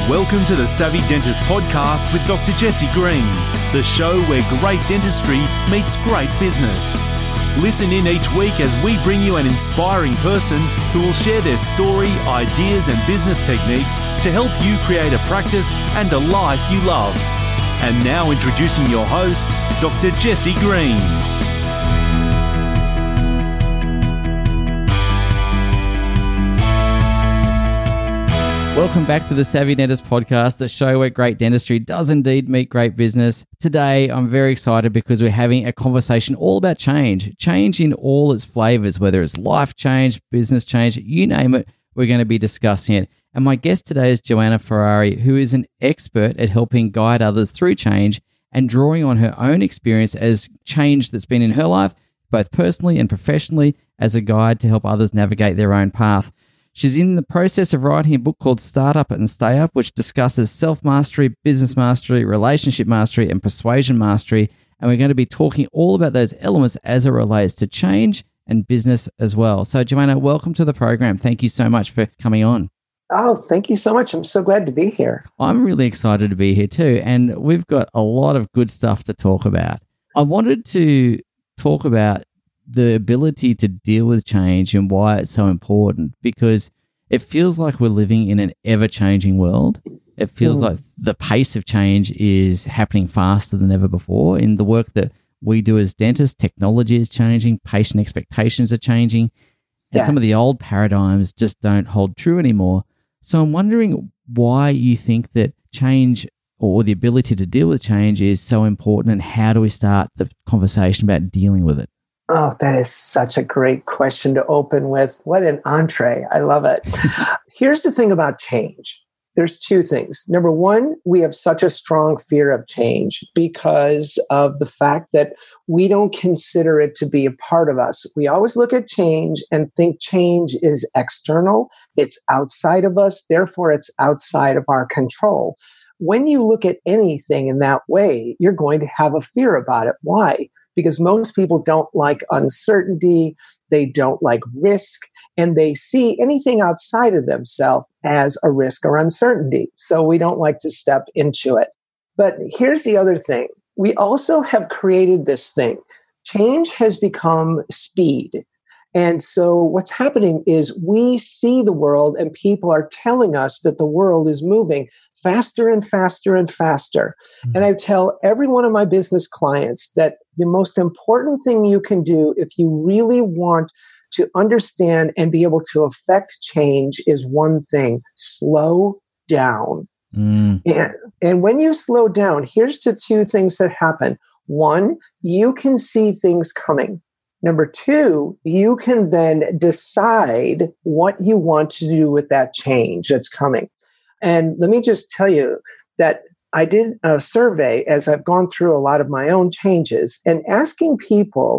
Welcome to the Savvy Dentist Podcast with Dr. Jesse Green, the show where great dentistry meets great business. Listen in each week as we bring you an inspiring person who will share their story, ideas and business techniques to help you create a practice and a life you love. And now introducing your host, Dr. Jesse Green. Welcome back to the Savvy Dentist Podcast, the show where great dentistry does indeed meet great business. Today, I'm very excited because we're having a conversation all about change. Change in all its flavors, whether it's life change, business change, you name it, we're going to be discussing it. And my guest today is Joanna Ferrari, who is an expert at helping guide others through change and drawing on her own experience as change that's been in her life, both personally and professionally, as a guide to help others navigate their own path. She's in the process of writing a book called Startup and Stay Up, which discusses self-mastery, business mastery, relationship mastery, and persuasion mastery. And we're going to be talking all about those elements as it relates to change and business as well. So, Joanna, welcome to the program. Thank you so much for coming on. Oh, thank you so much. I'm so glad to be here. I'm really excited to be here too. And we've got a lot of good stuff to talk about. I wanted to talk about the ability to deal with change and why it's so important, because it feels like we're living in an ever-changing world. It feels like the pace of change is happening faster than ever before. In the work that we do as dentists, technology is changing, patient expectations are changing, and some of the old paradigms just don't hold true anymore. So I'm wondering why you think that change or the ability to deal with change is so important, and how do we start the conversation about dealing with it? Oh, that is such a great question to open with. What an entree. I love it. Here's the thing about change. There's two things. Number one, we have such a strong fear of change because of the fact that we don't consider it to be a part of us. We always look at change and think change is external. It's outside of us. Therefore, it's outside of our control. When you look at anything in that way, you're going to have a fear about it. Why? Because most people don't like uncertainty, they don't like risk, and they see anything outside of themselves as a risk or uncertainty. So we don't like to step into it. But here's the other thing. We also have created this thing. Change has become speed. And so what's happening is we see the world and people are telling us that the world is moving faster and faster and faster. And I tell every one of my business clients that the most important thing you can do if you really want to understand and be able to affect change is one thing: slow down. And when you slow down, here's the two things that happen. One, you can see things coming. Number two, you can then decide what you want to do with that change that's coming. And let me just tell you that I did a survey as I've gone through a lot of my own changes and asking people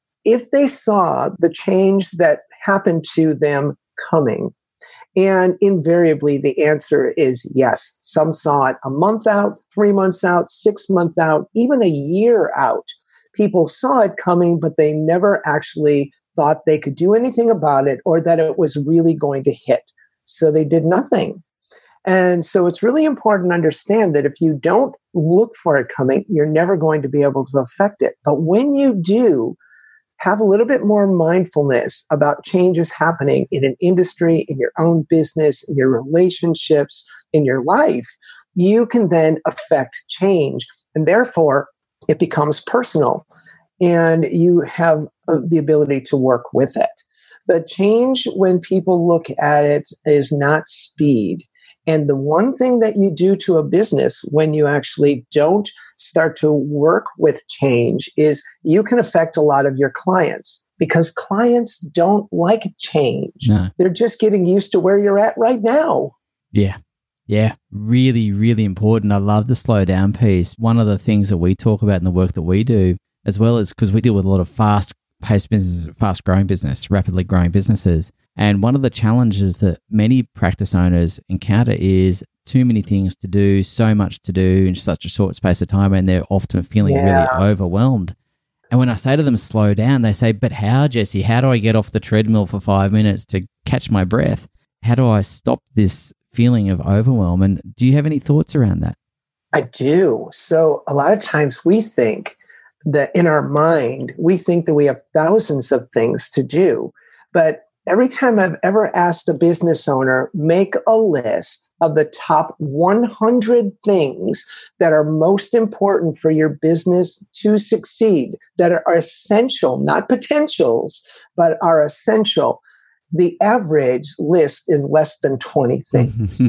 if they saw the change that happened to them coming. And invariably, the answer is yes. Some saw it a month out, 3 months out, 6 months out, even a year out. People saw it coming, but they never actually thought they could do anything about it or that it was really going to hit. So they did nothing. And so it's really important to understand that if you don't look for it coming, you're never going to be able to affect it. But when you do, have a little bit more mindfulness about changes happening in an industry, in your own business, in your relationships, in your life, you can then affect change. And therefore, it becomes personal and you have the ability to work with it. But change, when people look at it, is not speed. And the one thing that you do to a business when you actually don't start to work with change is you can affect a lot of your clients, because clients don't like change. No. They're just getting used to where you're at right now. Yeah. Really, really important. I love the slow down piece. One of the things that we talk about in the work that we do, as well as because we deal with a lot of fast-paced businesses, fast-growing business, rapidly growing businesses. And one of the challenges that many practice owners encounter is too many things to do, so much to do in such a short space of time, and they're often feeling really overwhelmed. And when I say to them, slow down, they say, but how, Jesse? How do I get off the treadmill for 5 minutes to catch my breath? How do I stop this feeling of overwhelm. And do you have any thoughts around that? I do. So a lot of times we think that in our mind, we think that we have thousands of things to do. But every time I've ever asked a business owner, make a list of the top 100 things that are most important for your business to succeed, that are essential, not potentials, but are essential. The average list is less than 20 things.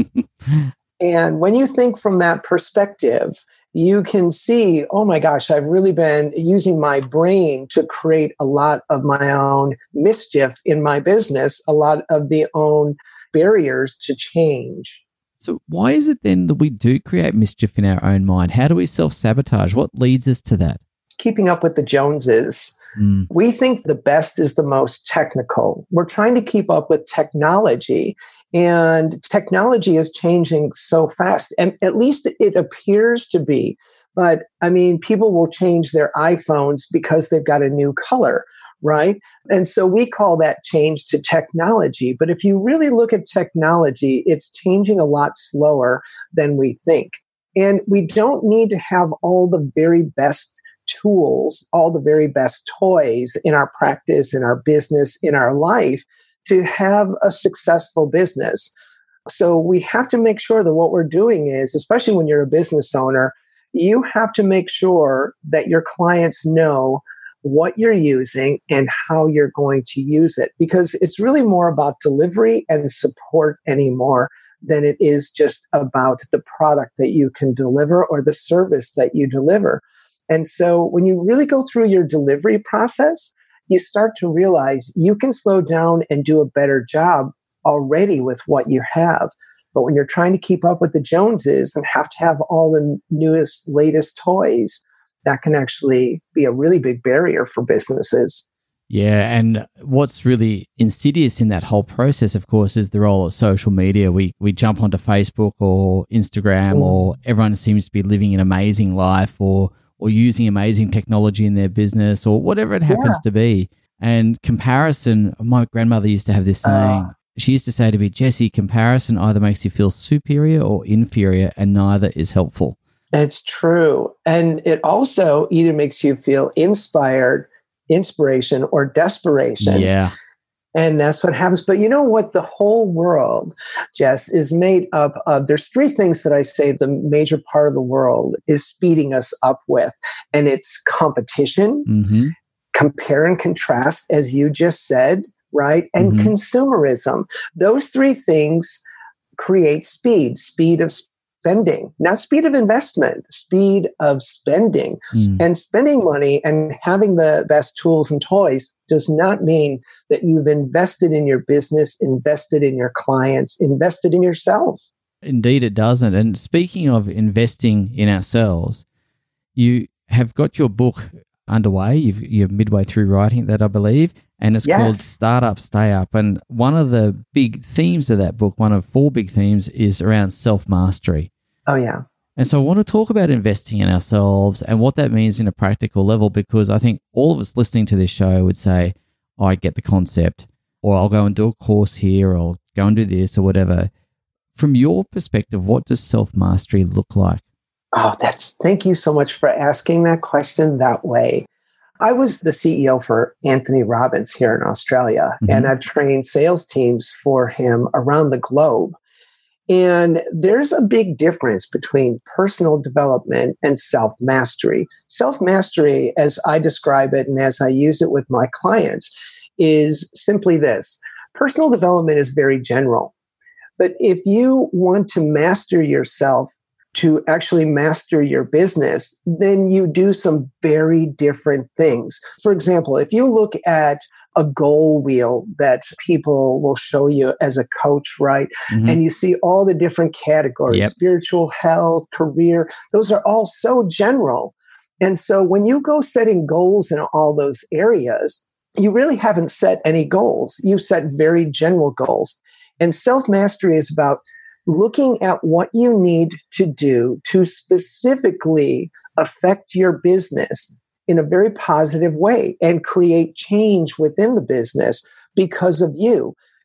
And when you think from that perspective, you can see, oh my gosh, I've really been using my brain to create a lot of my own mischief in my business, a lot of the own barriers to change. So why is it then that we do create mischief in our own mind? How do we self-sabotage? What leads us to that? Keeping up with the Joneses. We think the best is the most technical. We're trying to keep up with technology. And technology is changing so fast, and at least it appears to be. But I mean, people will change their iPhones because they've got a new color, right? And so we call that change to technology. But if you really look at technology, it's changing a lot slower than we think. And we don't need to have all the very best tools, all the very best toys in our practice, in our business, in our life, to have a successful business. So we have to make sure that what we're doing is, especially when you're a business owner, you have to make sure that your clients know what you're using and how you're going to use it, because it's really more about delivery and support anymore than it is just about the product that you can deliver or the service that you deliver. And so when you really go through your delivery process, you start to realize you can slow down and do a better job already with what you have. But when you're trying to keep up with the Joneses and have to have all the newest, latest toys, that can actually be a really big barrier for businesses. Yeah, and what's really insidious in that whole process, of course, is the role of social media. We jump onto Facebook or Instagram, or everyone seems to be living an amazing life, or using amazing technology in their business, or whatever it happens to be. And comparison, my grandmother used to have this saying. She used to say to me, Jesse, comparison either makes you feel superior or inferior, and neither is helpful. It's true. And it also either makes you feel inspired, inspiration, or desperation. Yeah. And that's what happens. But you know what? The whole world, Jess, is made up of, there's three things that I say the major part of the world is speeding us up with. And it's competition, compare and contrast, as you just said, right? And consumerism. Those three things create speed of spending, not speed of investment, speed of spending. And spending money and having the best tools and toys does not mean that you've invested in your business, invested in your clients, invested in yourself. Indeed, it doesn't. And speaking of investing in ourselves, you have got your book underway. You're midway through writing that, I believe, and it's called Startup, Stay Up. And one of the big themes of that book, one of four big themes, is around self-mastery. Oh, yeah. And so I want to talk about investing in ourselves and what that means in a practical level, because I think all of us listening to this show would say, oh, I get the concept, or I'll go and do a course here, or I'll go and do this or whatever. From your perspective, what does self-mastery look like? Oh, thank you so much for asking that question that way. I was the CEO for Anthony Robbins here in Australia, and I've trained sales teams for him around the globe. And there's a big difference between personal development and self-mastery. Self-mastery, as I describe it and as I use it with my clients, is simply this. Personal development is very general. But if you want to master yourself, to actually master your business, then you do some very different things. For example, if you look at a goal wheel that people will show you as a coach, right? And you see all the different categories, spiritual health, career, those are all so general. And so when you go setting goals in all those areas, you really haven't set any goals. You've set very general goals. And self-mastery is about looking at what you need to do to specifically affect your business in a very positive way and create change within the business because of you.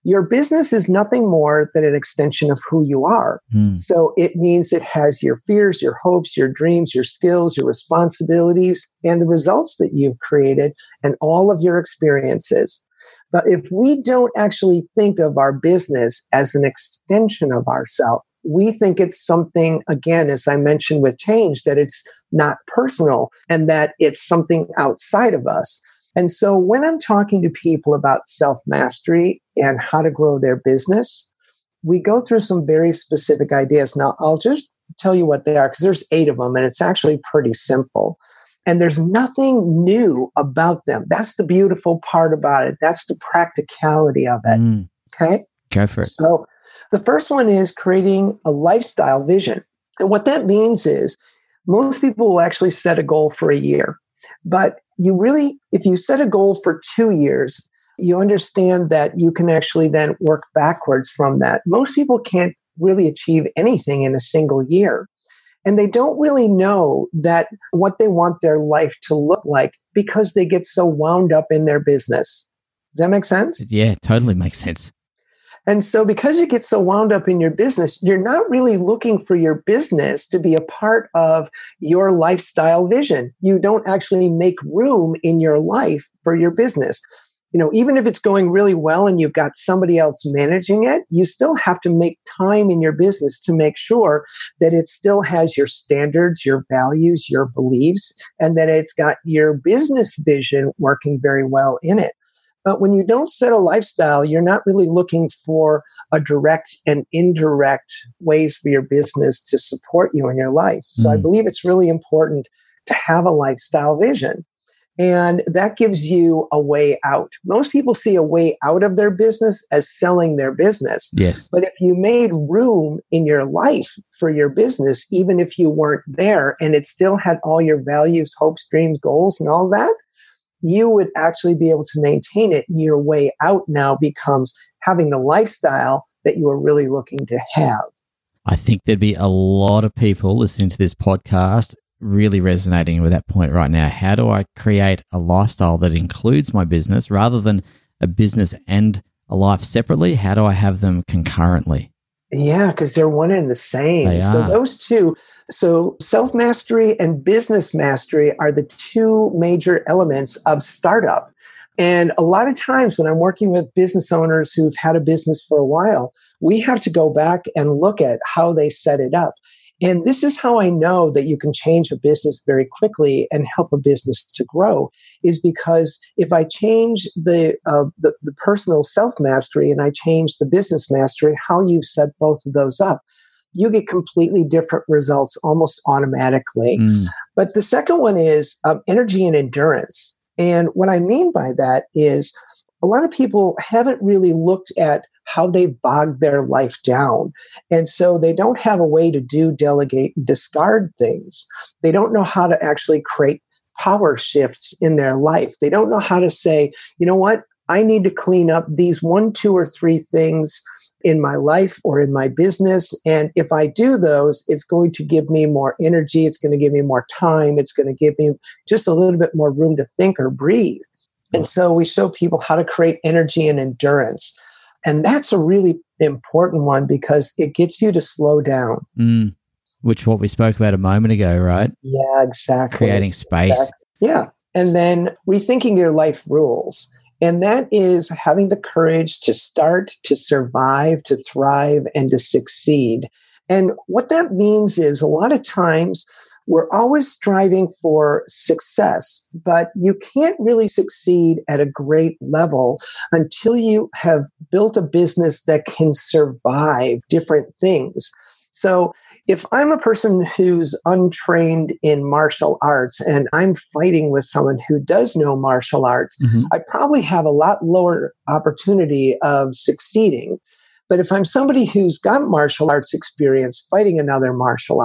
Your business is nothing more than an extension of who you are. So it means it has your fears, your hopes, your dreams, your skills, your responsibilities, and the results that you've created and all of your experiences. But if we don't actually think of our business as an extension of ourselves, we think it's something, again, as I mentioned with change, that it's not personal and that it's something outside of us. And so when I'm talking to people about self-mastery and how to grow their business, we go through some very specific ideas. Now, I'll just tell you what they are because there's 8 of them and it's actually pretty simple. And there's nothing new about them. That's the beautiful part about it. That's the practicality of it. Okay? Go for it. So the first one is creating a lifestyle vision. And what that means is most people will actually set a goal for a year. But you really, if you set a goal for 2 years, you understand that you can actually then work backwards from that. Most people can't really achieve anything in a single year. And they don't really know that what they want their life to look like because they get so wound up in their business. Does that make sense? Yeah, totally makes sense. And so because you get so wound up in your business, you're not really looking for your business to be a part of your lifestyle vision. You don't actually make room in your life for your business. You know, even if it's going really well and you've got somebody else managing it, you still have to make time in your business to make sure that it still has your standards, your values, your beliefs, and that it's got your business vision working very well in it. But when you don't set a lifestyle, you're not really looking for a direct and indirect ways for your business to support you in your life. So I believe it's really important to have a lifestyle vision. And that gives you a way out. Most people see a way out of their business as selling their business. Yes. But if you made room in your life for your business, even if you weren't there and it still had all your values, hopes, dreams, goals, and all that, you would actually be able to maintain it. And your way out now becomes having the lifestyle that you are really looking to have. I think there'd be a lot of people listening to this podcast really resonating with that point right now. How do I create a lifestyle that includes my business rather than a business and a life separately? How do I have them concurrently? Yeah, because they're one and the same. They So are. those two, so self-mastery and business mastery are the two major elements of startup. And a lot of times when I'm working with business owners who've had a business for a while, we have to go back and look at how they set it up. And this is how I know that you can change a business very quickly and help a business to grow, is because if I change the personal self-mastery and I change the business mastery, how you've set both of those up, you get completely different results almost automatically. But the second one is energy and endurance. And what I mean by that is a lot of people haven't really looked at how they've bogged their life down. And so they don't have a way to delegate, discard things. They don't know how to actually create power shifts in their life. They don't know how to say, you know what, I need to clean up these 1, 2, or 3 things in my life or in my business. And if I do those, it's going to give me more energy. It's going to give me more time. It's going to give me just a little bit more room to think or breathe. And so we show people how to create energy and endurance. And that's a really important one because it gets you to slow down. Which what we spoke about a moment ago, right? Yeah, exactly. Creating space. Exactly. Yeah. And then rethinking your life rules. And that is having the courage to start, to survive, to thrive, and to succeed. And what that means is a lot of times we're always striving for success, but you can't really succeed at a great level until you have built a business that can survive different things. So if I'm a person who's untrained in martial arts and I'm fighting with someone who does know martial arts, I probably have a lot lower opportunity of succeeding. But if I'm somebody who's got martial arts experience fighting another martial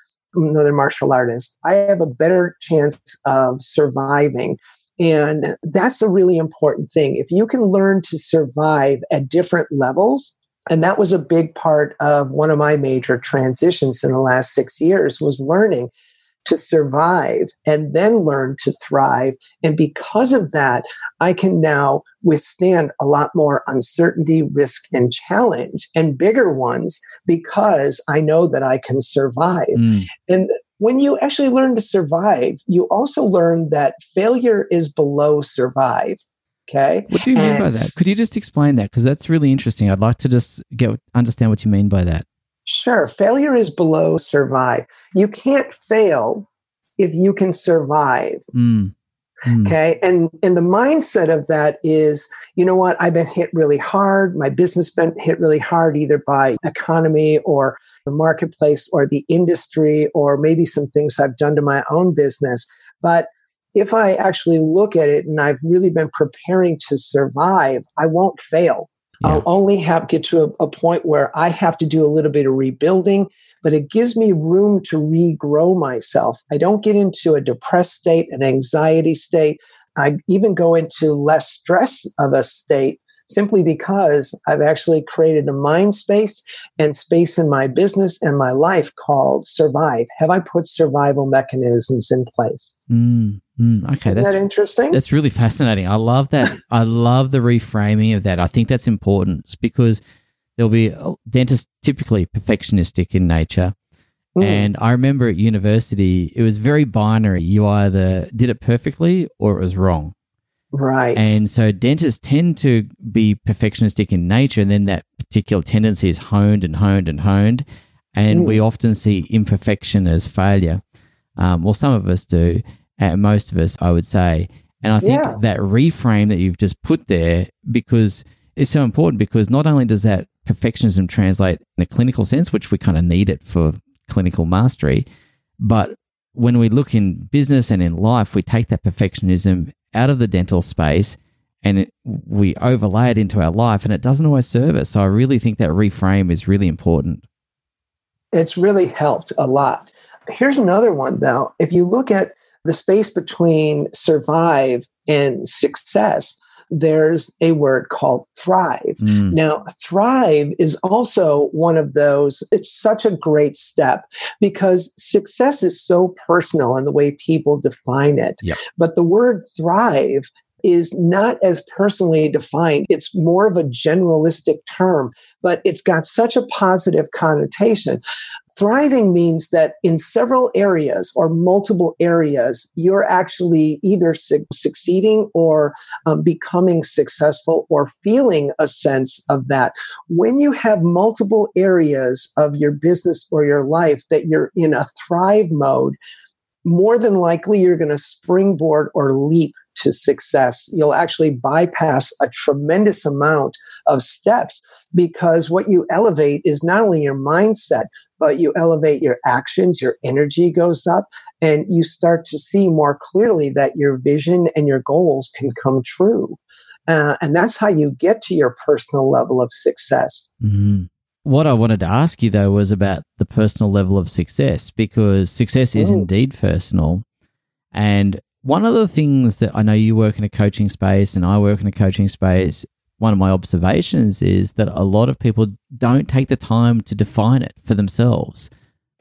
artist, I have a better chance of surviving. And that's a really important thing. If you can learn to survive at different levels, and that was a big part of one of my major transitions in the last 6 years, was learning to survive and then learn to thrive. And because of that, I can now withstand a lot more uncertainty, risk, and challenge, and bigger ones, because I know that I can survive. And when you actually learn to survive, you also learn that failure is below survive. Okay. What do you mean by that? Could you just explain that? Because that's really interesting. I'd like to just understand what you mean by that. Sure. Failure is below survive. You can't fail if you can survive. Okay. And the mindset of that is, you know what? I've been hit really hard. My business been hit really hard, either by economy or the marketplace or the industry, or maybe some things I've done to my own business. But if I actually look at it and I've really been preparing to survive, I won't fail. Yeah. I'll only get to a point where I have to do a little bit of rebuilding, but it gives me room to regrow myself. I don't get into a depressed state, an anxiety state. I even go into less stress of a state, simply because I've actually created a mind space and space in my business and my life called survive. Have I put survival mechanisms in place? Okay, Isn't that interesting? That's really fascinating. I love that. I love the reframing of that. I think that's important, because there'll be dentists typically perfectionistic in nature. And I remember at university, it was very binary. You either did it perfectly or it was wrong. Right. And so dentists tend to be perfectionistic in nature, and then that particular tendency is honed and honed and honed. And we often see imperfection as failure. Well, some of us do, and most of us, I would say. And I think that reframe that you've just put there, because it's so important, because not only does that perfectionism translate in a clinical sense, which we kind of need it for clinical mastery, but when we look in business and in life, we take that perfectionism out of the dental space and we overlay it into our life, and it doesn't always serve us. So I really think that reframe is really important. It's really helped a lot. Here's another one, though. If you look at the space between survive and success, there's a word called thrive. Now, thrive is also one of those. It's such a great step, because success is so personal in the way people define it. But the word thrive is not as personally defined. It's more of a generalistic term, but it's got such a positive connotation. Thriving means that in several areas or multiple areas, you're actually either succeeding or becoming successful, or feeling a sense of that. When you have multiple areas of your business or your life that you're in a thrive mode, more than likely you're going to springboard or leap to success. You'll actually bypass a tremendous amount of steps, because what you elevate is not only your mindset, but you elevate your actions, your energy goes up, and you start to see more clearly that your vision and your goals can come true. And that's how you get to your personal level of success. What I wanted to ask you, though, was about the personal level of success, because success is indeed personal. And one of the things that I know, you work in a coaching space and I work in a coaching space, one of my observations is that a lot of people don't take the time to define it for themselves.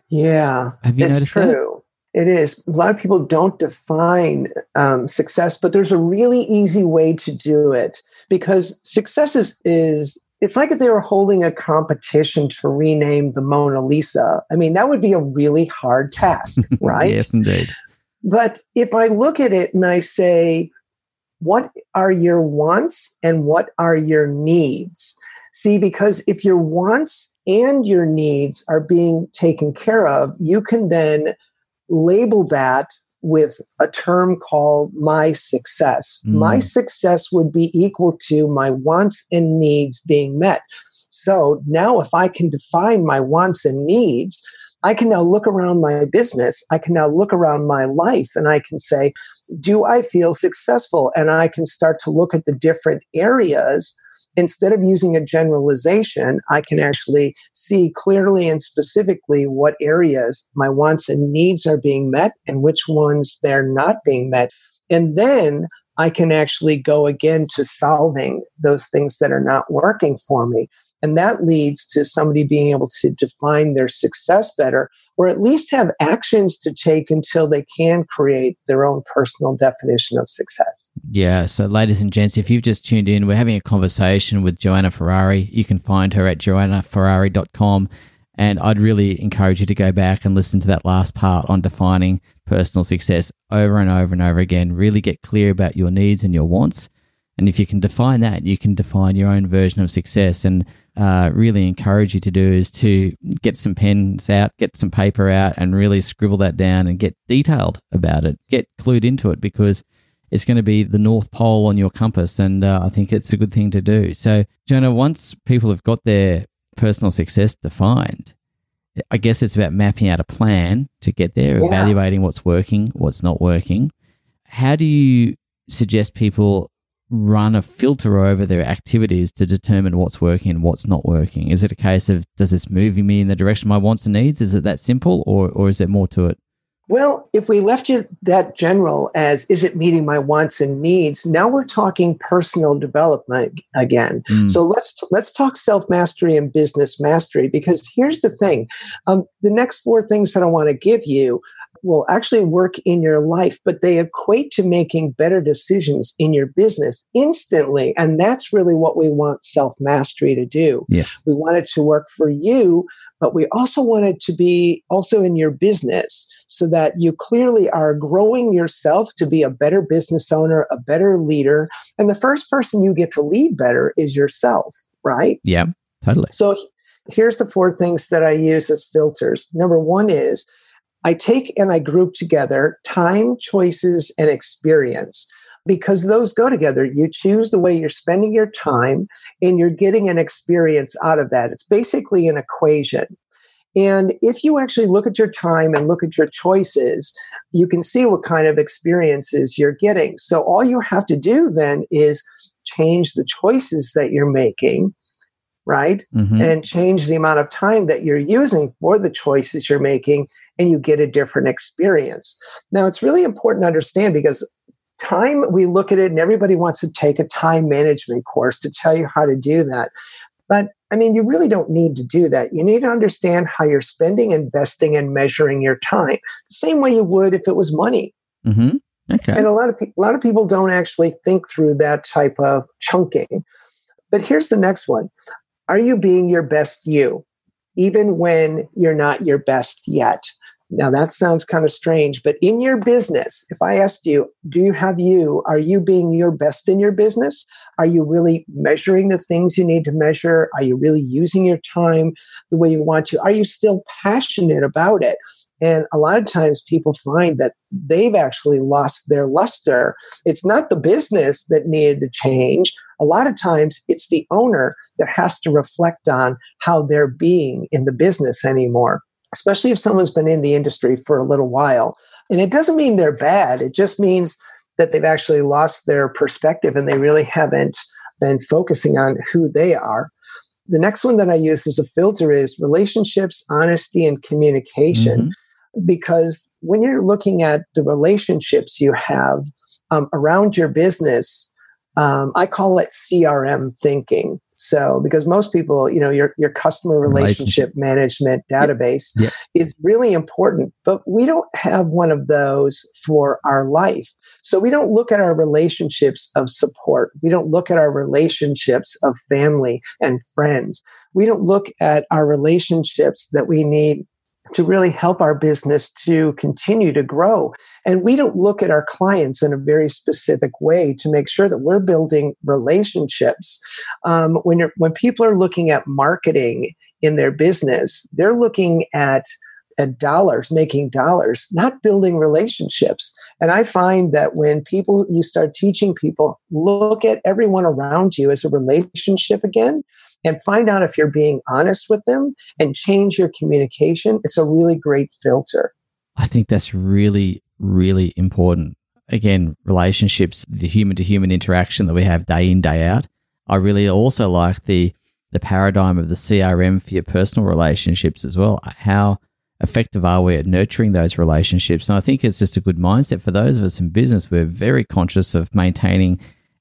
Yeah, have you noticed true. That? It is. A lot of people don't define success, but there's a really easy way to do it, because success is it's like if they were holding a competition to rename the Mona Lisa. I mean, that would be a really hard task, right? Yes, indeed. But if I look at it and I say, what are your wants and what are your needs? See, because if your wants and your needs are being taken care of, you can then label that with a term called my success. My success would be equal to my wants and needs being met. So now if I can define my wants and needs, I can now look around my business. I can now look around my life and I can say, do I feel successful? And I can start to look at the different areas. Instead of using a generalization, I can actually see clearly and specifically what areas my wants and needs are being met and which ones they're not being met. And then I can actually go again to solving those things that are not working for me. And that leads to somebody being able to define their success better, or at least have actions to take until they can create their own personal definition of success. Yeah. So ladies and gents, if you've just tuned in, we're having a conversation with Joanna Ferrari. You can find her at joannaferrari.com. And I'd really encourage you to go back and listen to that last part on defining personal success over and over and over again. Really get clear about your needs and your wants. And if you can define that, you can define your own version of success. And really encourage you to do is to get some pens out, get some paper out, and really scribble that down and get detailed about it. Get clued into it, because it's going to be the North Pole on your compass. And I think it's a good thing to do. So, Jonah, once people have got their personal success defined, I guess it's about mapping out a plan to get there, evaluating what's working, what's not working. How do you suggest people run a filter over their activities to determine what's working and what's not working? Is it a case of, does this move me in the direction of my wants and needs? Is it that simple, or is there more to it? Well, if we left it that general as, is it meeting my wants and needs? Now we're talking personal development again. So let's talk self-mastery and business mastery, because here's the thing. The next 4 things that I want to give you will actually work in your life, but they equate to making better decisions in your business instantly. And that's really what we want self-mastery to do. Yes. We want it to work for you, but we also want it to be also in your business, so that you clearly are growing yourself to be a better business owner, a better leader. And the first person you get to lead better is yourself, right? Yeah, totally. So here's the 4 things that I use as filters. Number 1 is, I take and I group together time, choices, and experience, because those go together. You choose the way you're spending your time, and you're getting an experience out of that. It's basically an equation. And if you actually look at your time and look at your choices, you can see what kind of experiences you're getting. So all you have to do then is change the choices that you're making, right? And change the amount of time that you're using for the choices you're making, and you get a different experience. Now, it's really important to understand, because time, we look at it and everybody wants to take a time management course to tell you how to do that. But I mean, you really don't need to do that. You need to understand how you're spending, investing, and measuring your time the same way you would if it was money. Okay. And a lot of people don't actually think through that type of chunking. But here's the next one. Are you being your best you, even when you're not your best yet? Now, that sounds kind of strange, but in your business, if I asked you, are you being your best in your business? Are you really measuring the things you need to measure? Are you really using your time the way you want to? Are you still passionate about it? And a lot of times people find that they've actually lost their luster. It's not the business that needed to change. A lot of times it's the owner that has to reflect on how they're being in the business anymore, especially if someone's been in the industry for a little while. And it doesn't mean they're bad. It just means that they've actually lost their perspective and they really haven't been focusing on who they are. The next one that I use as a filter is relationships, honesty, and communication. Because when you're looking at the relationships you have around your business, I call it CRM thinking. So, because most people, your customer relationship management database is really important, but we don't have one of those for our life. So we don't look at our relationships of support. We don't look at our relationships of family and friends. We don't look at our relationships that we need to really help our business to continue to grow. And we don't look at our clients in a very specific way to make sure that we're building relationships. When people are looking at marketing in their business, they're looking at dollars, making dollars, not building relationships. And I find that when you start teaching people, look at everyone around you as a relationship again, and find out if you're being honest with them and change your communication, it's a really great filter. I think that's really, really important. Again, relationships, the human-to-human interaction that we have day in, day out. I really also like the paradigm of the CRM for your personal relationships as well. How effective are we at nurturing those relationships? And I think it's just a good mindset for those of us in business. We're very conscious of maintaining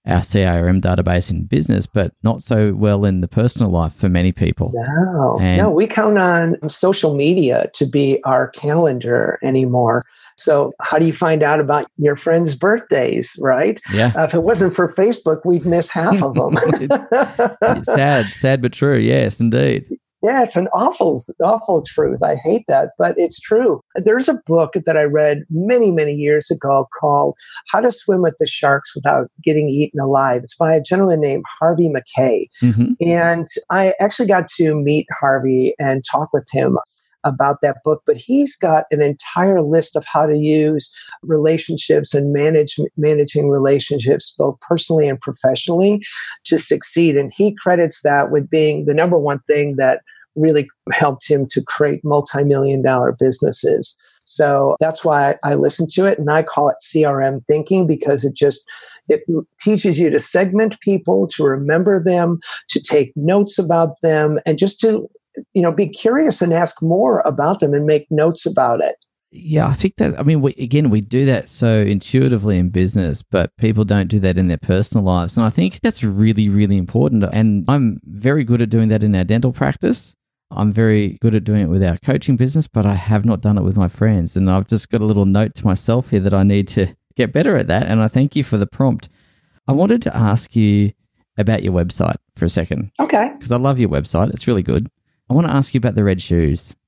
our CRM database in business, but not so well in the personal life for many people. No, we count on social media to be our calendar anymore. So how do you find out about your friends' birthdays, right? Yeah. If it wasn't for Facebook, we'd miss half of them. Sad but true. Yes, indeed. Yeah, it's an awful truth. I hate that, but it's true. There's a book that I read many, many years ago called How to Swim with the Sharks Without Getting Eaten Alive. It's by a gentleman named Harvey Mackay. Mm-hmm. And I actually got to meet Harvey and talk with him about that book, but he's got an entire list of how to use relationships and managing relationships, both personally and professionally, to succeed. And he credits that with being the number one thing that really helped him to create multi-million-dollar businesses. So that's why I listen to it, and I call it CRM thinking, because it teaches you to segment people, to remember them, to take notes about them, and just to be curious and ask more about them and make notes about it. Yeah, I think that, we do that so intuitively in business, but people don't do that in their personal lives. And I think that's really, really important. And I'm very good at doing that in our dental practice. I'm very good at doing it with our coaching business, but I have not done it with my friends. And I've just got a little note to myself here that I need to get better at that. And I thank you for the prompt. I wanted to ask you about your website for a second. Okay. Because I love your website. It's really good. I want to ask you about the red shoes.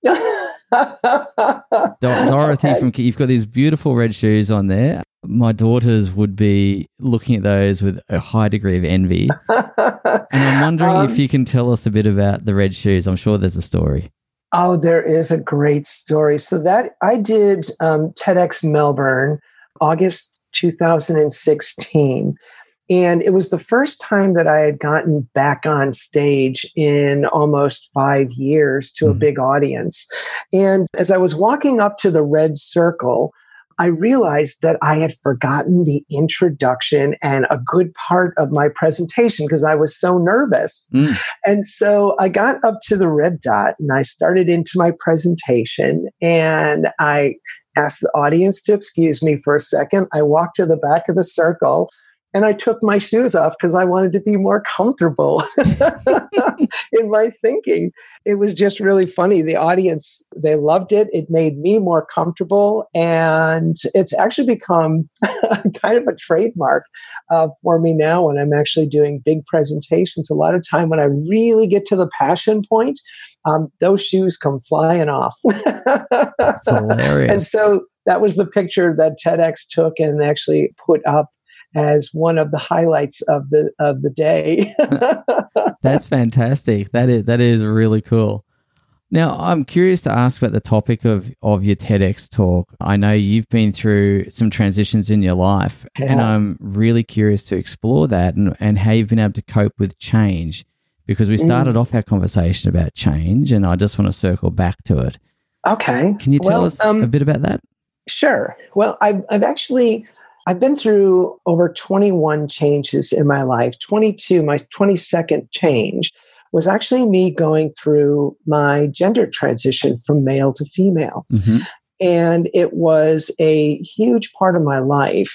Dorothy from you've got these beautiful red shoes on there. My daughters would be looking at those with a high degree of envy. And I'm wondering if you can tell us a bit about the red shoes. I'm sure there's a story. Oh, there is a great story. So that I did TEDx Melbourne, August 2016. And it was the first time that I had gotten back on stage in almost 5 years to a big audience. And as I was walking up to the red circle, I realized that I had forgotten the introduction and a good part of my presentation because I was so nervous. And so I got up to the red dot and I started into my presentation, and I asked the audience to excuse me for a second. I walked to the back of the circle and I took my shoes off because I wanted to be more comfortable in my thinking. It was just really funny. The audience, they loved it. It made me more comfortable. And it's actually become kind of a trademark for me now when I'm actually doing big presentations. A lot of time when I really get to the passion point, those shoes come flying off. That's hilarious. And so that was the picture that TEDx took and actually put up as one of the highlights of the day. That's fantastic. That is really cool. Now, I'm curious to ask about the topic of your TEDx talk. I know you've been through some transitions in your life, and I'm really curious to explore that and how you've been able to cope with change, because we started off our conversation about change, and I just want to circle back to it. Okay. Can you tell us a bit about that? Sure. Well, I've been through over 21 changes in my life. My 22nd change was actually me going through my gender transition from male to female. Mm-hmm. And it was a huge part of my life.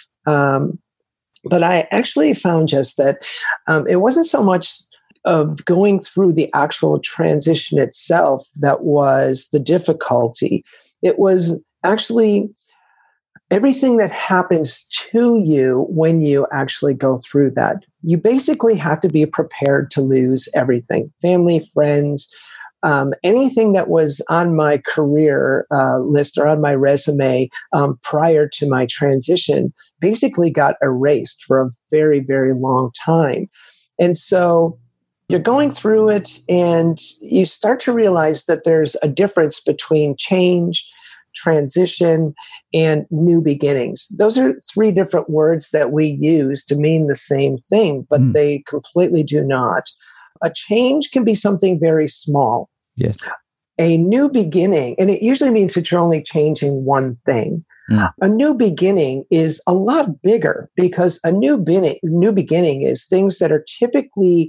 But I actually found just that it wasn't so much of going through the actual transition itself that was the difficulty. It was actually everything that happens to you when you actually go through that. You basically have to be prepared to lose everything: family, friends, anything that was on my career list or on my resume prior to my transition basically got erased for a very, very long time. And so you're going through it and you start to realize that there's a difference between change, transition, and new beginnings. Those are three different words that we use to mean the same thing, but they completely do not. A change can be something very small. Yes. A new beginning, and it usually means that you're only changing one thing. A new beginning is a lot bigger, because a new beginning is things that are typically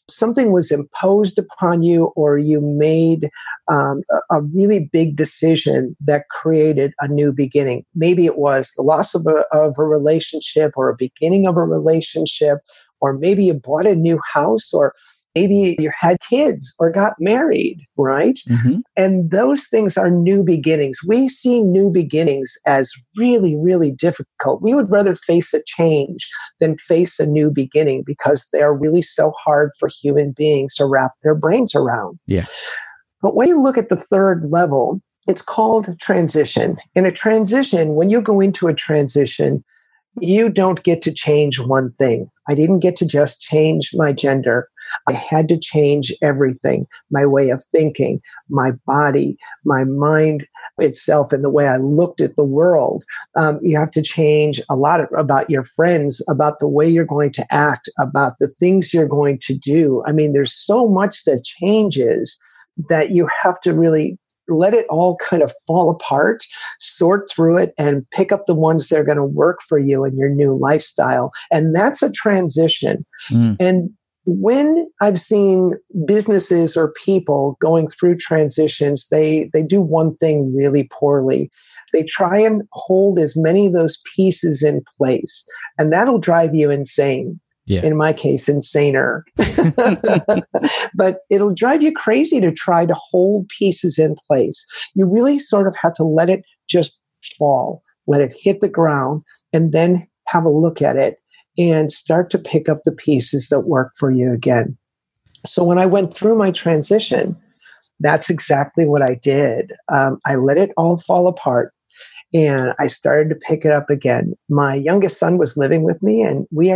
something was imposed upon you, or you made a really big decision that created a new beginning. Maybe it was the loss of a relationship, or a beginning of a relationship, or maybe you bought a new house, or maybe you had kids or got married, right? Mm-hmm. And those things are new beginnings. We see new beginnings as really, really difficult. We would rather face a change than face a new beginning, because they're really so hard for human beings to wrap their brains around. Yeah. But when you look at the third level, it's called transition. In a transition, when you go into a transition, you don't get to change one thing. I didn't get to just change my gender. I had to change everything, my way of thinking, my body, my mind itself, and the way I looked at the world. You have to change a lot about your friends, about the way you're going to act, about the things you're going to do. I mean, there's so much that changes that you have to really let it all kind of fall apart, sort through it, and pick up the ones that are going to work for you in your new lifestyle. And that's a transition. And when I've seen businesses or people going through transitions, they do one thing really poorly. They try and hold as many of those pieces in place, and that'll drive you insane. Yeah. In my case, insaner. But it'll drive you crazy to try to hold pieces in place. You really sort of have to let it just fall, let it hit the ground, and then have a look at it and start to pick up the pieces that work for you again. So when I went through my transition, that's exactly what I did. I let it all fall apart. And I started to pick it up again. My youngest son was living with me, and we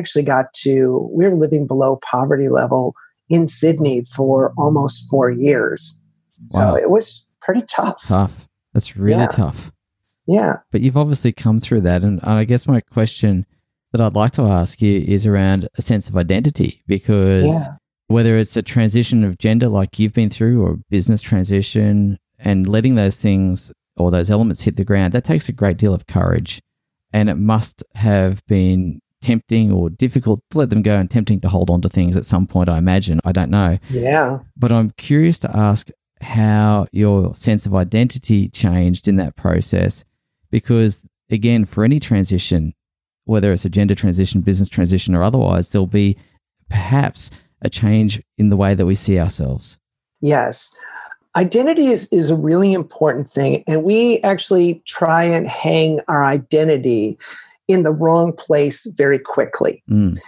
were living below poverty level in Sydney for almost 4 years. Wow. So it was pretty tough. Tough. That's really tough. Yeah. But you've obviously come through that. And I guess my question that I'd like to ask you is around a sense of identity, because whether it's a transition of gender like you've been through, or business transition, and letting those things or those elements hit the ground, that takes a great deal of courage. And it must have been tempting or difficult to let them go, and tempting to hold on to things at some point, I imagine. I don't know. Yeah. But I'm curious to ask how your sense of identity changed in that process. Because, again, for any transition, whether it's a gender transition, business transition, or otherwise, there'll be perhaps a change in the way that we see ourselves. Yes. Identity is a really important thing, and we actually try and hang our identity in the wrong place very quickly.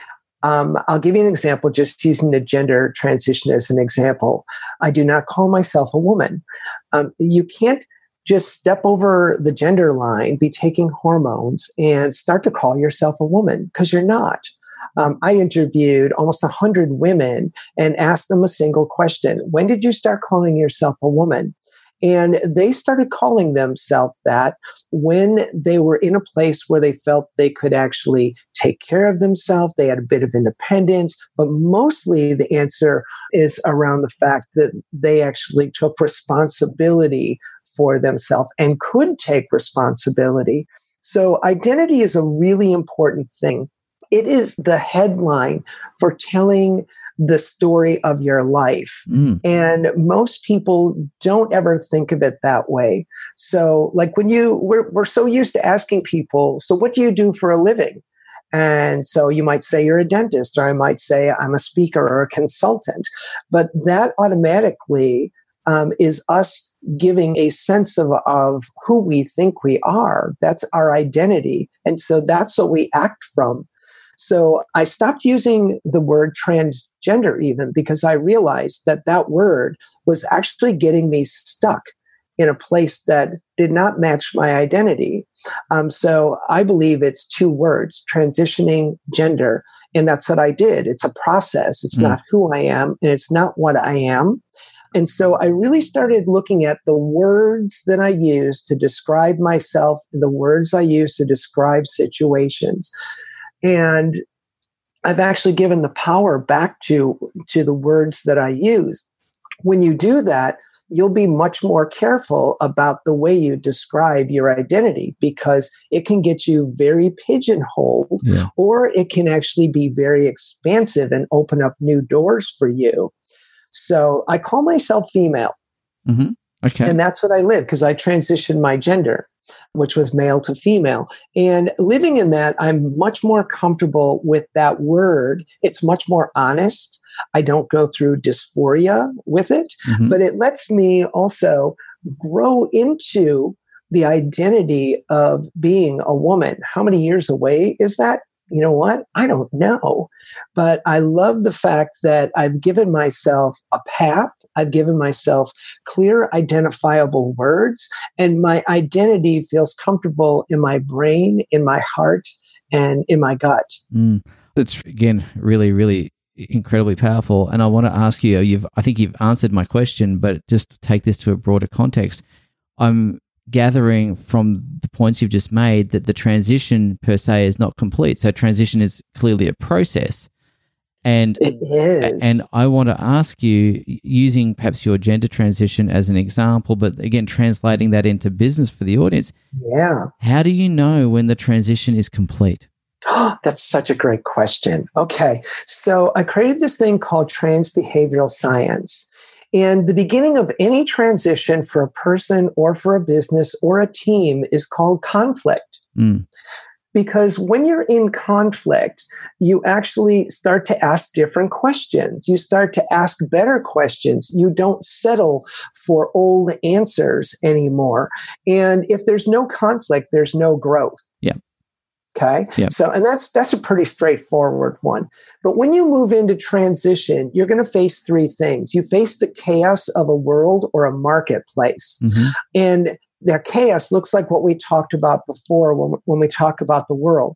I'll give you an example, just using the gender transition as an example. I do not call myself a woman. You can't just step over the gender line, be taking hormones, and start to call yourself a woman, because you're not. I interviewed almost 100 women and asked them a single question. When did you start calling yourself a woman? And they started calling themselves that when they were in a place where they felt they could actually take care of themselves. They had a bit of independence, but mostly the answer is around the fact that they actually took responsibility for themselves and could take responsibility. So identity is a really important thing. It is the headline for telling the story of your life. And most people don't ever think of it that way. So like when we're so used to asking people, so what do you do for a living? And so you might say you're a dentist, or I might say I'm a speaker or a consultant. But that automatically is us giving a sense of who we think we are. That's our identity. And so that's what we act from. So I stopped using the word transgender even, because I realized that that word was actually getting me stuck in a place that did not match my identity. So I believe it's 2 words, transitioning gender. And that's what I did. It's a process. It's not who I am, and it's not what I am. And so I really started looking at the words that I use to describe myself, the words I use to describe situations. And I've actually given the power back to the words that I use. When you do that, you'll be much more careful about the way you describe your identity, because it can get you very pigeonholed, or it can actually be very expansive and open up new doors for you. So I call myself female. Mm-hmm. Okay. And that's what I live, because I transitioned my gender, which was male to female. And living in that, I'm much more comfortable with that word. It's much more honest. I don't go through dysphoria with it, but it lets me also grow into the identity of being a woman. How many years away is that? You know what? I don't know. But I love the fact that I've given myself a path. I've given myself clear, identifiable words, and my identity feels comfortable in my brain, in my heart, and in my gut. It's, again, really, really incredibly powerful. And I want to ask you, I think you've answered my question, but just take this to a broader context. I'm gathering from the points you've just made that the transition per se is not complete. So transition is clearly a process. And it is. And I want to ask you, using perhaps your gender transition as an example, but again, translating that into business for the audience. Yeah. How do you know when the transition is complete? That's such a great question. Okay. So I created this thing called transbehavioral science. And the beginning of any transition for a person or for a business or a team is called conflict. Because when you're in conflict, you actually start to ask different questions. You start to ask better questions. You don't settle for old answers anymore. And if there's no conflict, there's no growth. Yeah. Okay. Yeah. So, and that's a pretty straightforward one. But when you move into transition, you're going to face three things. You face the chaos of a world or a marketplace. And that chaos looks like what we talked about before when we talk about the world.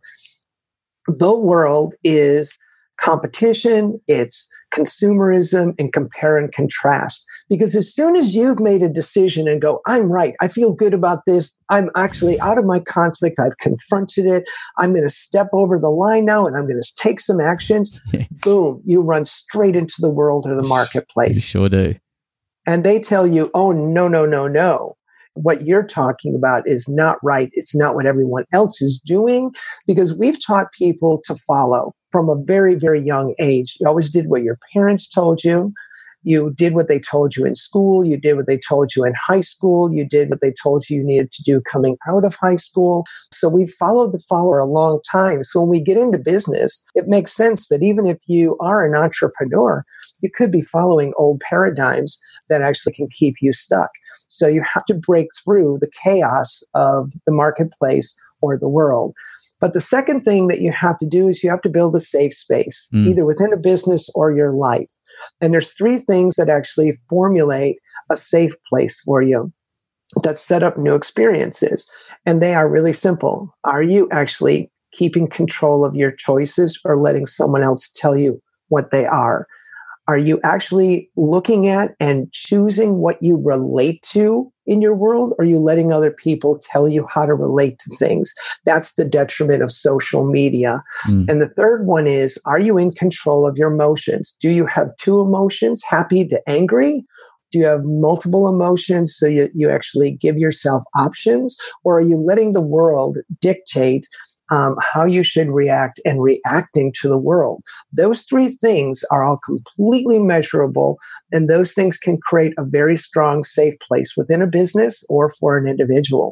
The world is competition, it's consumerism, and compare and contrast. Because as soon as you've made a decision and go, I'm right, I feel good about this, I'm actually out of my conflict, I've confronted it, I'm going to step over the line now and I'm going to take some actions, boom, you run straight into the world or the marketplace. You sure do. And they tell you, oh, no. What you're talking about is not right. It's not what everyone else is doing, because we've taught people to follow from a very, very young age. You always did what your parents told you. You did what they told you in school. You did what they told you in high school. You did what they told you needed to do coming out of high school. So we've followed the follower a long time. So when we get into business, it makes sense that even if you are an entrepreneur, you could be following old paradigms that actually can keep you stuck. So you have to break through the chaos of the marketplace or the world. But the second thing that you have to do is you have to build a safe space, either within a business or your life. And there's three things that actually formulate a safe place for you that set up new experiences. And they are really simple. Are you actually keeping control of your choices or letting someone else tell you what they are? Are you actually looking at and choosing what you relate to in your world? Or are you letting other people tell you how to relate to things? That's the detriment of social media. And the third one is, are you in control of your emotions? Do you have two emotions, happy to angry? Do you have multiple emotions so you actually give yourself options? Or are you letting the world dictate how you should react and reacting to the world? Those three things are all completely measurable, and those things can create a very strong, safe place within a business or for an individual.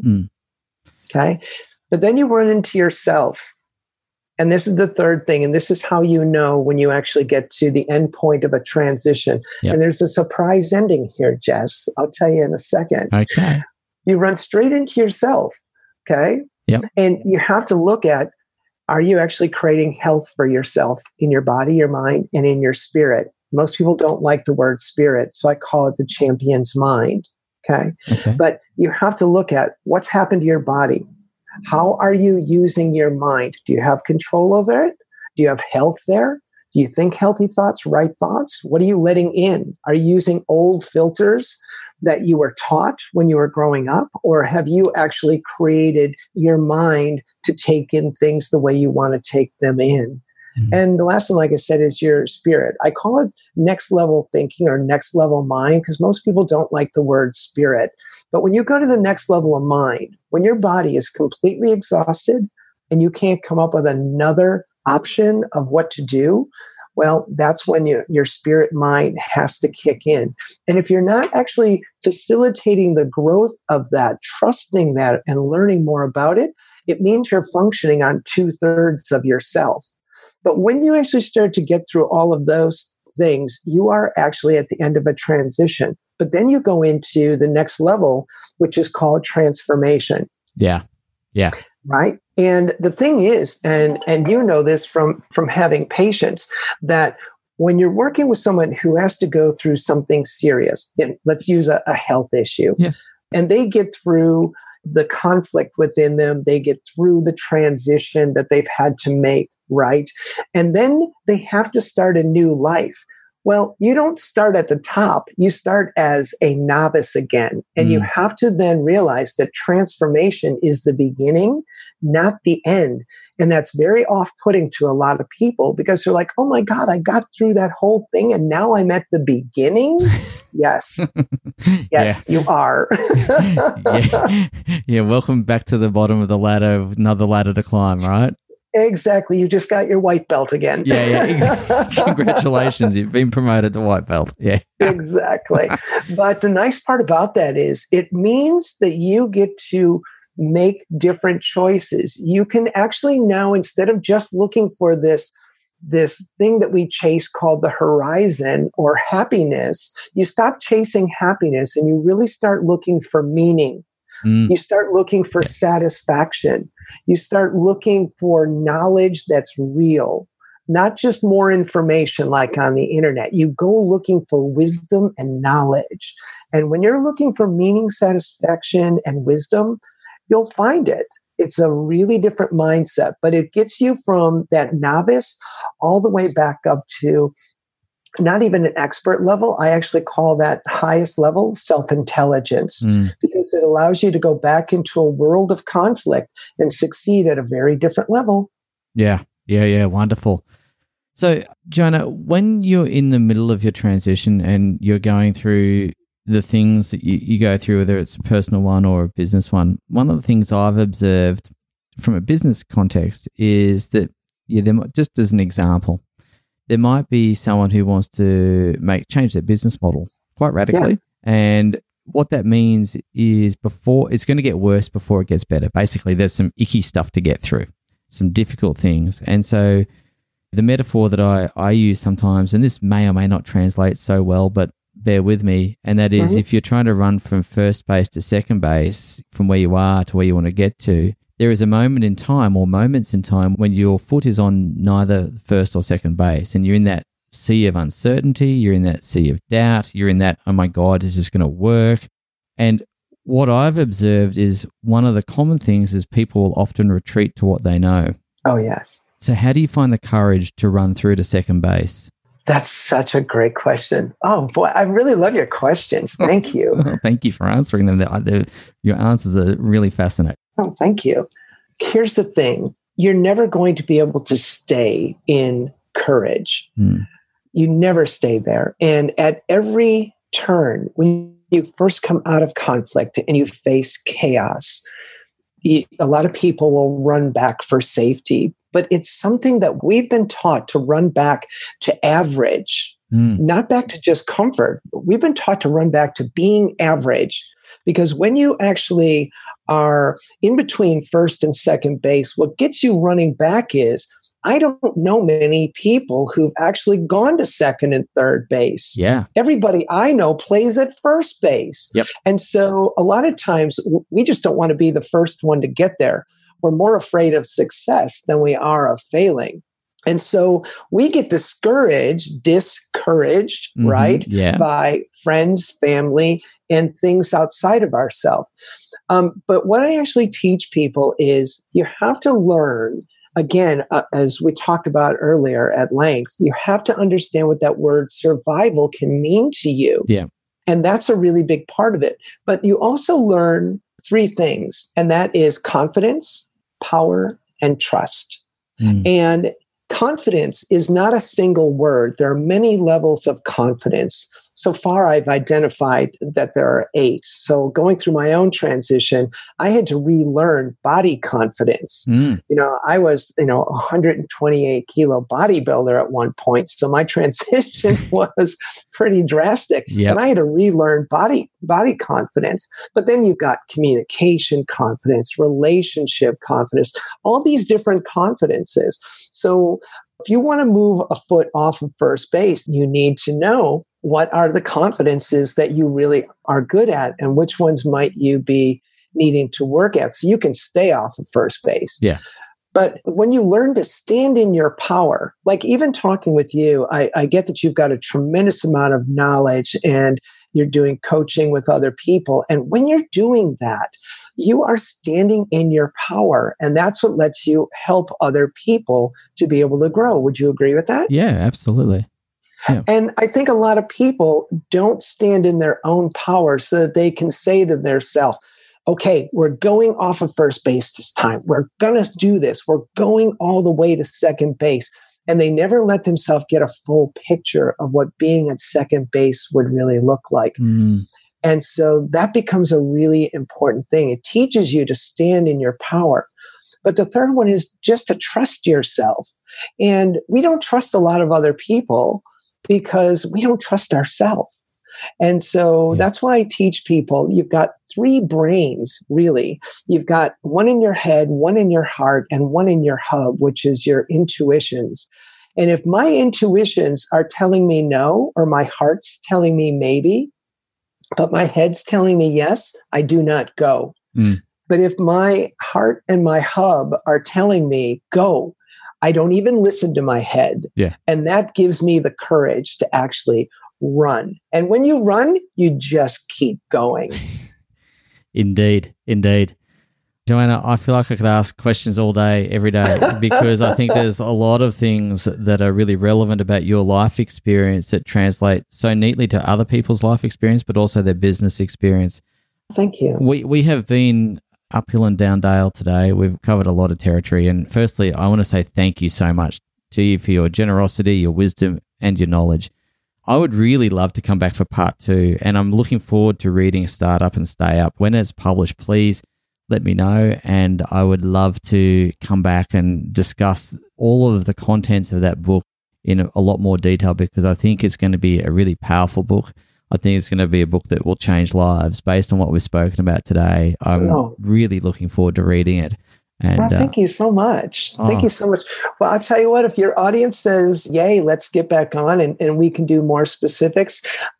Okay? But then you run into yourself. And this is the third thing, and this is how you know when you actually get to the end point of a transition. And there's a surprise ending here, Jess. I'll tell you in a second. Okay. You run straight into yourself. Okay? Yep. And you have to look at, are you actually creating health for yourself in your body, your mind, and in your spirit? Most people don't like the word spirit, so I call it the champion's mind. Okay. But you have to look at what's happened to your body. How are you using your mind? Do you have control over it? Do you have health there? Do you think healthy thoughts, right thoughts? What are you letting in? Are you using old filters that you were taught when you were growing up? Or have you actually created your mind to take in things the way you want to take them in? And the last one, like I said, is your spirit. I call it next level thinking or next level mind because most people don't like the word spirit. But when you go to the next level of mind, when your body is completely exhausted and you can't come up with another option of what to do, well, that's when your spirit mind has to kick in. And if you're not actually facilitating the growth of that, trusting that, and learning more about it, it means you're functioning on 2/3 of yourself. But when you actually start to get through all of those things, you are actually at the end of a transition. But then you go into the next level, which is called transformation. Yeah. Right? And the thing is, and you know this from having patients, that when you're working with someone who has to go through something serious, let's use a health issue, yes, and they get through the conflict within them, they get through the transition that they've had to make, right? And then they have to start a new life. Well, you don't start at the top. You start as a novice again. And you have to then realize that transformation is the beginning, not the end. And that's very off-putting to a lot of people because they're like, oh my God, I got through that whole thing and now I'm at the beginning? Yes. Yes, you are. Yeah, welcome back to the bottom of the ladder, another ladder to climb, right? Exactly. You just got your white belt again. Yeah. Congratulations. You've been promoted to white belt. Yeah. Exactly. But the nice part about that is it means that you get to make different choices. You can actually now, instead of just looking for this thing that we chase called the horizon or happiness, you stop chasing happiness and you really start looking for meaning. You start looking for satisfaction. You start looking for knowledge that's real, not just more information like on the internet. You go looking for wisdom and knowledge. And when you're looking for meaning, satisfaction, and wisdom, you'll find it. It's a really different mindset, but it gets you from that novice all the way back up to not even an expert level. I actually call that highest level self-intelligence because it allows you to go back into a world of conflict and succeed at a very different level. Yeah. Wonderful. So, Joanna, when you're in the middle of your transition and you're going through the things that you go through, whether it's a personal one or a business one of the things I've observed from a business context is that, just as an example, there might be someone who wants to change their business model quite radically. Yeah. And what that means is it's going to get worse before it gets better. Basically, there's some icky stuff to get through, some difficult things. And so the metaphor that I use sometimes, and this may or may not translate so well, but bear with me, and that is if you're trying to run from first base to second base, from where you are to where you want to get to, there is a moment in time or moments in time when your foot is on neither first or second base and you're in that sea of uncertainty, you're in that sea of doubt, you're in that, oh my God, is this going to work? And what I've observed is one of the common things is people will often retreat to what they know. Oh, yes. So how do you find the courage to run through to second base? That's such a great question. Oh, boy, I really love your questions. Thank you. Thank you for answering them. Your answers are really fascinating. Oh, thank you. Here's the thing. You're never going to be able to stay in courage. You never stay there. And at every turn, when you first come out of conflict and you face chaos, a lot of people will run back for safety. But it's something that we've been taught to run back to average, not back to just comfort. We've been taught to run back to being average. Because when you actually are in between first and second base, what gets you running back is, I don't know many people who've actually gone to second and third base. Yeah. Everybody I know plays at first base. Yep. And so a lot of times we just don't want to be the first one to get there. We're more afraid of success than we are of failing. And so we get discouraged, right? Yeah. By friends, family, and things outside of ourselves. But what I actually teach people is you have to learn, again, as we talked about earlier at length, you have to understand what that word survival can mean to you. Yeah. And that's a really big part of it. But you also learn 3 things, and that is confidence, power, and trust. And confidence is not a single word. There are many levels of confidence. So far, I've identified that there are 8. So going through my own transition, I had to relearn body confidence. I was, 128 kilo bodybuilder at one point. So my transition was pretty drastic. Yep. And I had to relearn body confidence. But then you've got communication confidence, relationship confidence, all these different confidences. So if you want to move a foot off of first base, you need to know what are the confidences that you really are good at and which ones might you be needing to work at so you can stay off of first base. Yeah. But when you learn to stand in your power, like even talking with you, I get that you've got a tremendous amount of knowledge and you're doing coaching with other people. And when you're doing that, you are standing in your power. And that's what lets you help other people to be able to grow. Would you agree with that? Yeah, absolutely. Yeah. And I think a lot of people don't stand in their own power so that they can say to themselves, okay, we're going off of first base this time. We're going to do this. We're going all the way to second base. And they never let themselves get a full picture of what being at second base would really look like. And so that becomes a really important thing. It teaches you to stand in your power. But the third one is just to trust yourself. And we don't trust a lot of other people because we don't trust ourselves. And so that's why I teach people, you've got 3 brains, really. You've got one in your head, one in your heart, and one in your hub, which is your intuitions. And if my intuitions are telling me no, or my heart's telling me maybe, but my head's telling me yes, I do not go. But if my heart and my hub are telling me go, I don't even listen to my head. Yeah. And that gives me the courage to actually run. And when you run, you just keep going. Indeed. Joanna, I feel like I could ask questions all day, every day, because I think there's a lot of things that are really relevant about your life experience that translate so neatly to other people's life experience, but also their business experience. Thank you. We have been uphill and down dale today. We've covered a lot of territory. And firstly, I want to say thank you so much to you for your generosity, your wisdom, and your knowledge. I would really love to come back for part 2, and I'm looking forward to reading Start Up and Stay Up. When it's published, please let me know, and I would love to come back and discuss all of the contents of that book in a lot more detail, because I think it's going to be a really powerful book. I think it's going to be a book that will change lives based on what we've spoken about today. I'm really looking forward to reading it. And, well, thank you so much. Thank you so much. Well, I'll tell you what, if your audience says, yay, let's get back on and we can do more specifics,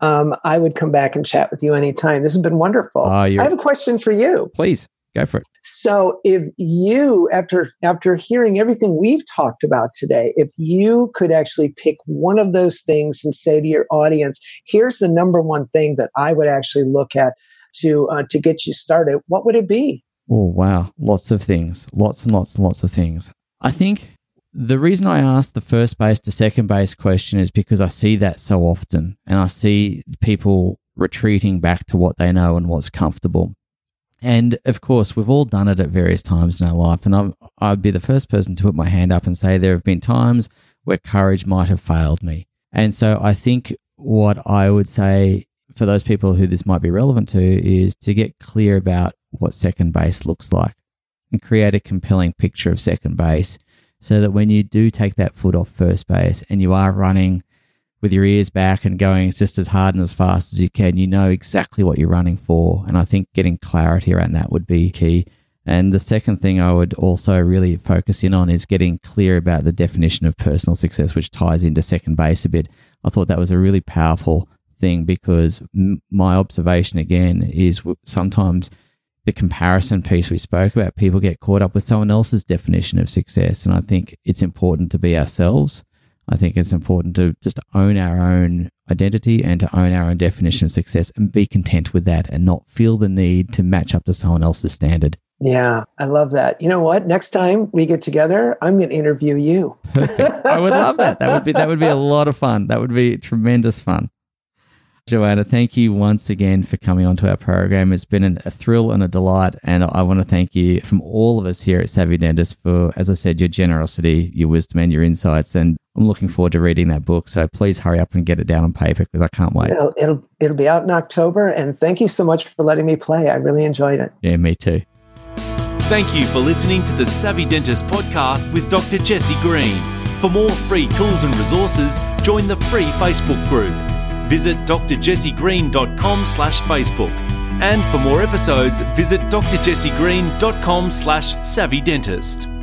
I would come back and chat with you anytime. This has been wonderful. I have a question for you. Please, go for it. So if you, after hearing everything we've talked about today, if you could actually pick one of those things and say to your audience, here's the number one thing that I would actually look at to get you started, what would it be? Oh, wow. Lots of things. Lots and lots and lots of things. I think the reason I asked the first base to second base question is because I see that so often, and I see people retreating back to what they know and what's comfortable. And of course, we've all done it at various times in our life. And I'd be the first person to put my hand up and say there have been times where courage might have failed me. And so I think what I would say for those people who this might be relevant to is to get clear about what second base looks like and create a compelling picture of second base, so that when you do take that foot off first base and you are running with your ears back and going just as hard and as fast as you can, you know exactly what you're running for. And I think getting clarity around that would be key. And the second thing I would also really focus in on is getting clear about the definition of personal success, which ties into second base a bit. I thought that was a really powerful thing, because my observation again is sometimes the comparison piece we spoke about, people get caught up with someone else's definition of success. And I think it's important to be ourselves. I think it's important to just own our own identity and to own our own definition of success and be content with that and not feel the need to match up to someone else's standard. Yeah, I love that. You know what? Next time we get together, I'm going to interview you. Perfect. I would love that. That would be a lot of fun. That would be tremendous fun. Joanna, thank you once again for coming onto our program. It's been a thrill and a delight, and I want to thank you from all of us here at Savvy Dentist for, as I said, your generosity, your wisdom and your insights, and I'm looking forward to reading that book. So please hurry up and get it down on paper because I can't wait. It'll be out in October, and thank you so much for letting me play. I really enjoyed it. Yeah, me too. Thank you for listening to the Savvy Dentist podcast with Dr. Jesse Green. For more free tools and resources, join the free Facebook group. Visit drjessegreen.com/Facebook. And for more episodes, visit drjessegreen.com/savvydentist.